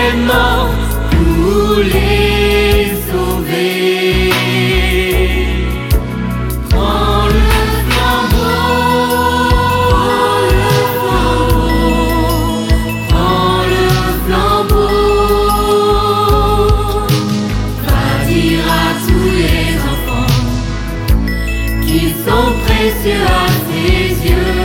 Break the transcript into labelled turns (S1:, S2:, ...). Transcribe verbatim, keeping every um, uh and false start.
S1: est mort pour les sauver. Prends le flambeau, le flambeau, prends le flambeau, va dire à tous les enfants qu'ils sont précieux à ses yeux.